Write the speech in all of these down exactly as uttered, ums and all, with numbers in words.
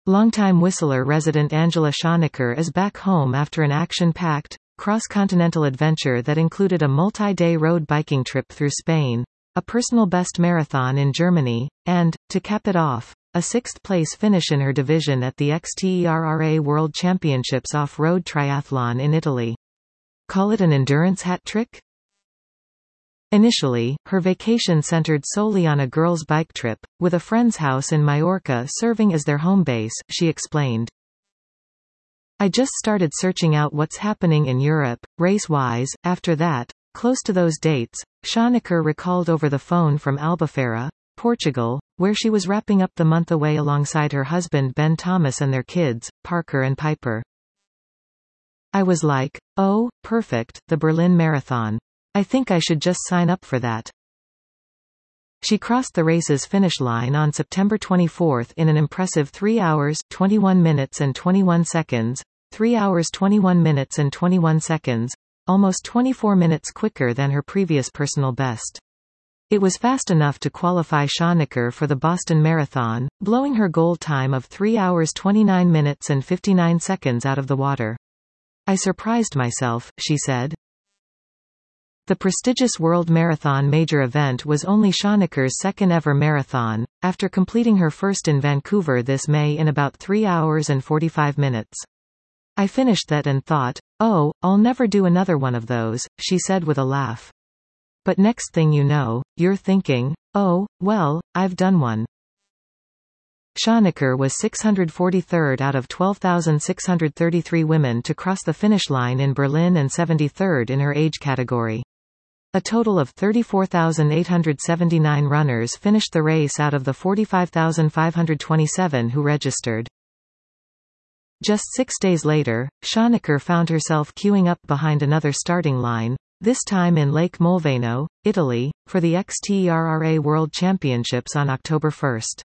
Longtime Whistler resident Angela Schonecker is back home after an action-packed, cross-continental adventure that included a multi-day road biking trip through Spain, a personal best marathon in Germany, and, to cap it off, a sixth-place finish in her division at the X T E R R A World Championships off-road triathlon in Italy. Call it an endurance hat trick? Initially, her vacation centered solely on a girls' bike trip, with a friend's house in Majorca serving as their home base, she explained. I just started searching out what's happening in Europe, race-wise, after that, close to those dates, Schonecker recalled over the phone from Albufeira, Portugal, where she was wrapping up the month away alongside her husband Ben Thomas and their kids, Parker and Piper. I was like, oh, perfect, the Berlin Marathon. I think I should just sign up for that. She crossed the race's finish line on September twenty-fourth in an impressive three hours, twenty-one minutes and twenty-one seconds, three hours twenty-one minutes and twenty-one seconds, almost twenty-four minutes quicker than her previous personal best. It was fast enough to qualify Schonecker for the Boston Marathon, blowing her goal time of three hours twenty-nine minutes and fifty-nine seconds out of the water. I surprised myself, she said. The prestigious World Marathon major event was only Schonecker's second-ever marathon, after completing her first in Vancouver this May in about three hours and forty-five minutes. I finished that and thought, oh, I'll never do another one of those, she said with a laugh. But next thing you know, you're thinking, oh, well, I've done one. Schonecker was six hundred forty-third out of twelve thousand six hundred thirty-three women to cross the finish line in Berlin and seventy-third in her age category. A total of thirty-four thousand eight hundred seventy-nine runners finished the race out of the forty-five thousand five hundred twenty-seven who registered. Just six days later, Schonecker found herself queuing up behind another starting line, this time in Lake Molveno, Italy, for the X T E R R A World Championships on October first.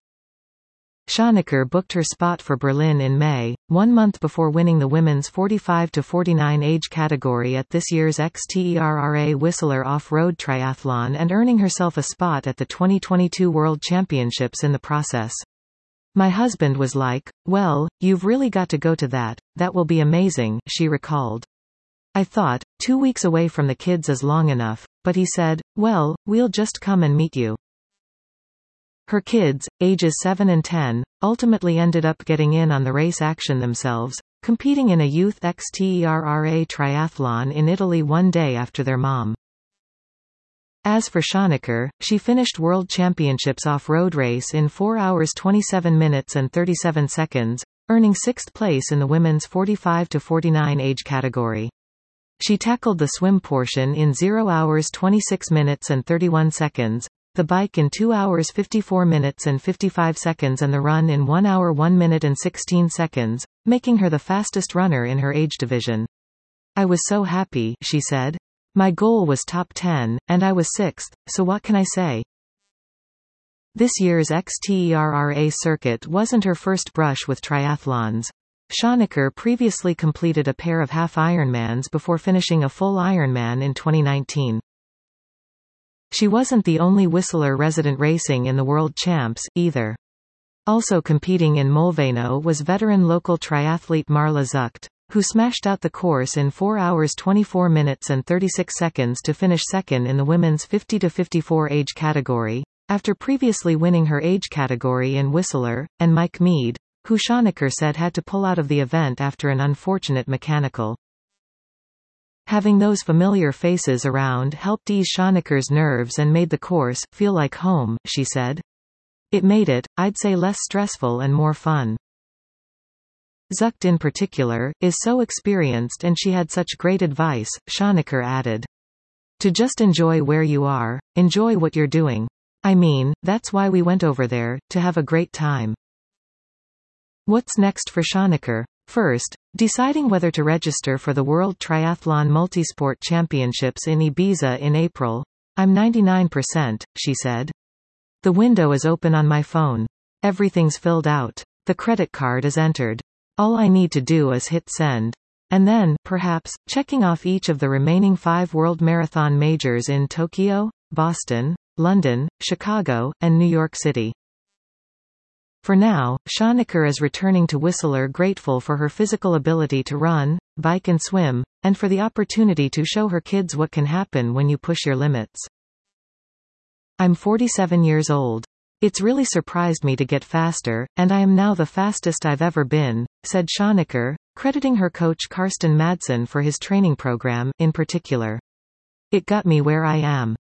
Schonecker booked her spot for Berlin in May, one month before winning the women's forty-five to forty-nine age category at this year's X T E R R A Whistler Off-Road Triathlon and earning herself a spot at the twenty twenty-two World Championships in the process. My husband was like, well, you've really got to go to that, that will be amazing, she recalled. I thought, two weeks away from the kids is long enough, but he said, well, we'll just come and meet you. Her kids, ages seven and ten, ultimately ended up getting in on the race action themselves, competing in a youth X T E R R A triathlon in Italy one day after their mom. As for Schonecker, she finished World Championships off-road race in four hours twenty-seven minutes and thirty-seven seconds, earning sixth place in the women's forty-five to forty-nine age category. She tackled the swim portion in zero hours twenty-six minutes and thirty-one seconds, the bike in two hours fifty-four minutes and fifty-five seconds and the run in one hour one minute and sixteen seconds, making her the fastest runner in her age division. I was so happy, she said. My goal was top ten, and I was sixth, so what can I say? This year's X T E R R A circuit wasn't her first brush with triathlons. Schonecker previously completed a pair of half Ironmans before finishing a full Ironman in twenty nineteen. She wasn't the only Whistler resident racing in the World Champs, either. Also competing in Molveno was veteran local triathlete Marla Zucht, who smashed out the course in four hours twenty-four minutes and thirty-six seconds to finish second in the women's fifty to fifty-four age category, after previously winning her age category in Whistler, and Mike Mead, who Schonecker said had to pull out of the event after an unfortunate mechanical. Having those familiar faces around helped ease Schonecker's nerves and made the course feel like home, she said. It made it, I'd say, less stressful and more fun. Zucht in particular, is so experienced and she had such great advice, Schonecker added. To just enjoy where you are, enjoy what you're doing. I mean, that's why we went over there, to have a great time. What's next for Schonecker? First, deciding whether to register for the World Triathlon Multisport Championships in Ibiza in April. I'm ninety-nine percent, she said. The window is open on my phone. Everything's filled out. The credit card is entered. All I need to do is hit send. And then, perhaps, checking off each of the remaining five World Marathon majors in Tokyo, Boston, London, Chicago, and New York City. For now, Schoenecker is returning to Whistler grateful for her physical ability to run, bike and swim, and for the opportunity to show her kids what can happen when you push your limits. I'm forty-seven years old. It's really surprised me to get faster, and I am now the fastest I've ever been, said Schoenecker, crediting her coach Karsten Madsen for his training program, in particular. It got me where I am.